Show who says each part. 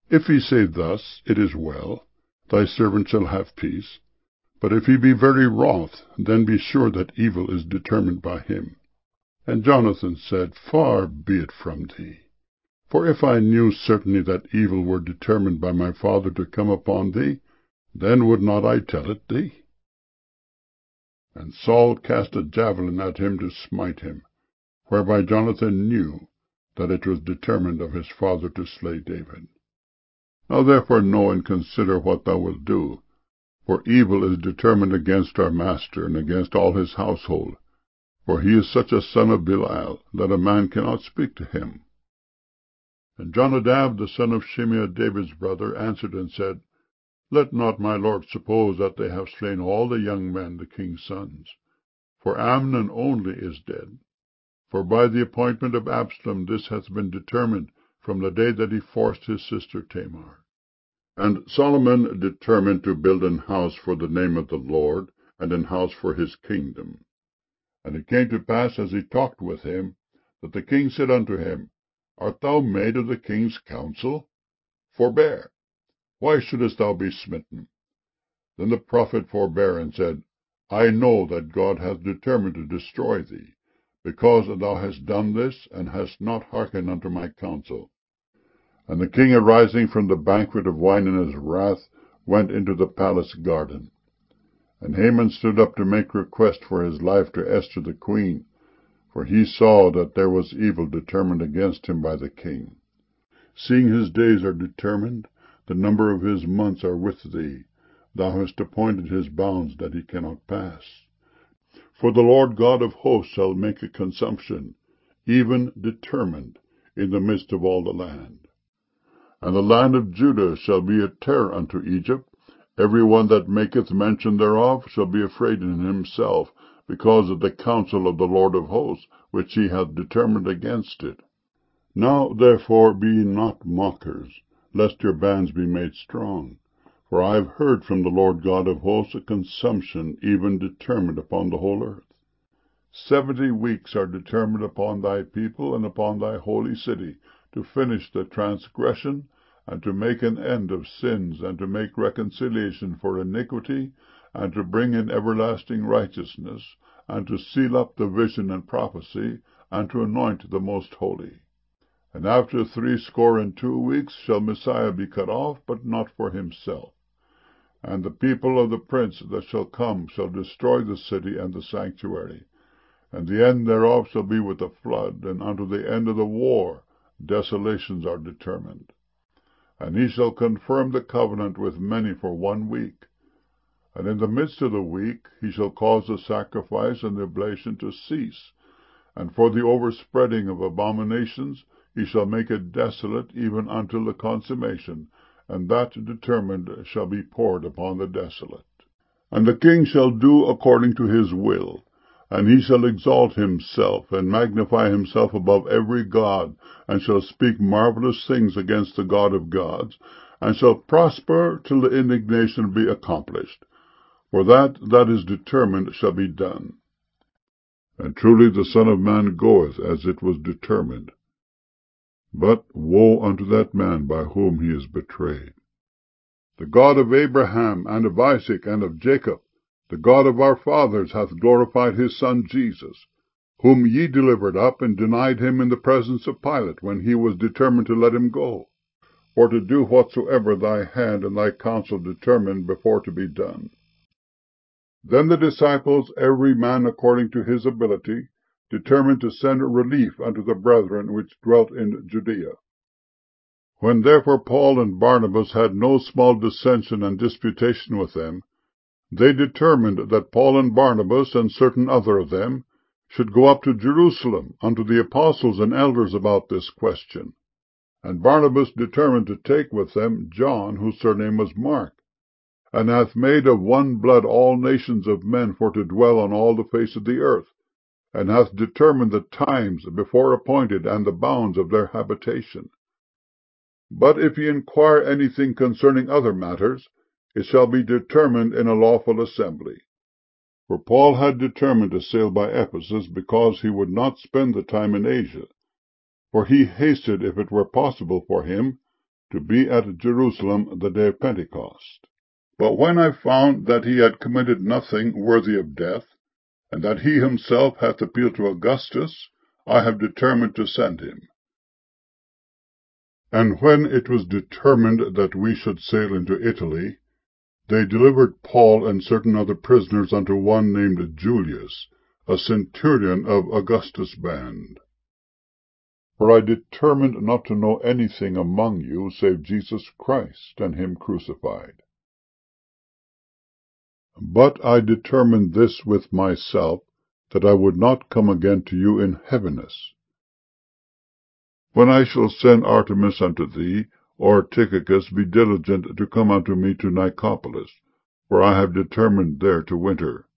Speaker 1: If he say thus, It is well, thy servant shall have peace. But if he be very wroth, then be sure that evil is determined by him. And Jonathan said, Far be it from thee. For if I knew certainly that evil were determined by my father to come upon thee, then would not I tell it thee? And Saul cast a javelin at him to smite him, whereby Jonathan knew that it was determined of his father to slay David. Now therefore know and consider what thou wilt do, for evil is determined against our master and against all his household, for he is such a son of Belial, that a man cannot speak to him. And Jonadab, the son of Shimeah, David's brother, answered and said, Let not my lord suppose that they have slain all the young men, the king's sons. For Amnon only is dead. For by the appointment of Absalom this hath been determined from the day that he forced his sister Tamar. And Solomon determined to build an house for the name of the Lord, and an house for his kingdom. And it came to pass, as he talked with him, that the king said unto him, Art thou made of the king's counsel? Forbear. Why shouldest thou be smitten? Then the prophet forbare, and said, I know that God hath determined to destroy thee, because thou hast done this, and hast not hearkened unto my counsel. And the king, arising from the banquet of wine in his wrath, went into the palace garden. And Haman stood up to make request for his life to Esther the queen, for he saw that there was evil determined against him by the king. Seeing his days are determined, the number of his months are with thee. Thou hast appointed his bounds that he cannot pass. For the Lord God of hosts shall make a consumption, even determined, in the midst of all the land. And the land of Judah shall be a terror unto Egypt. Every one that maketh mention thereof shall be afraid in himself, because of the counsel of the Lord of hosts, which he hath determined against it. Now therefore be not mockers, lest your bands be made strong. For I have heard from the Lord God of hosts a consumption even determined upon the whole earth. 70 weeks are determined upon thy people and upon thy holy city, to finish the transgression, and to make an end of sins, and to make reconciliation for iniquity, and to bring in everlasting righteousness, and to seal up the vision and prophecy, and to anoint the most holy. And after 62 weeks shall Messiah be cut off, but not for himself. And the people of the prince that shall come shall destroy the city and the sanctuary. And the end thereof shall be with a flood, and unto the end of the war desolations are determined. And he shall confirm the covenant with many for 1 week. And in the midst of the week he shall cause the sacrifice and the oblation to cease. And for the overspreading of abominations he shall make it desolate even until the consummation, and that determined shall be poured upon the desolate. And the king shall do according to his will, and he shall exalt himself, and magnify himself above every god, and shall speak marvelous things against the God of gods, and shall prosper till the indignation be accomplished. For that is determined shall be done. And truly the Son of Man goeth as it was determined. But woe unto that man by whom he is betrayed. The God of Abraham, and of Isaac, and of Jacob, the God of our fathers, hath glorified his Son Jesus, whom ye delivered up, and denied him in the presence of Pilate, when he was determined to let him go, for to do whatsoever thy hand and thy counsel determined before to be done. Then the disciples, every man according to his ability, determined to send relief unto the brethren which dwelt in Judea. When therefore Paul and Barnabas had no small dissension and disputation with them, they determined that Paul and Barnabas and certain other of them should go up to Jerusalem unto the apostles and elders about this question. And Barnabas determined to take with them John, whose surname was Mark, and hath made of one blood all nations of men for to dwell on all the face of the earth, and hath determined the times before appointed and the bounds of their habitation. But if ye inquire anything concerning other matters, it shall be determined in a lawful assembly. For Paul had determined to sail by Ephesus, because he would not spend the time in Asia. For he hasted, if it were possible for him, to be at Jerusalem the day of Pentecost. But when I found that he had committed nothing worthy of death, and that he himself hath appealed to Augustus, I have determined to send him. And when it was determined that we should sail into Italy, they delivered Paul and certain other prisoners unto one named Julius, a centurion of Augustus' band. For I determined not to know anything among you save Jesus Christ and him crucified. But I determined this with myself, that I would not come again to you in heaviness. When I shall send Artemas unto thee, or Tychicus, be diligent to come unto me to Nicopolis, for I have determined there to winter.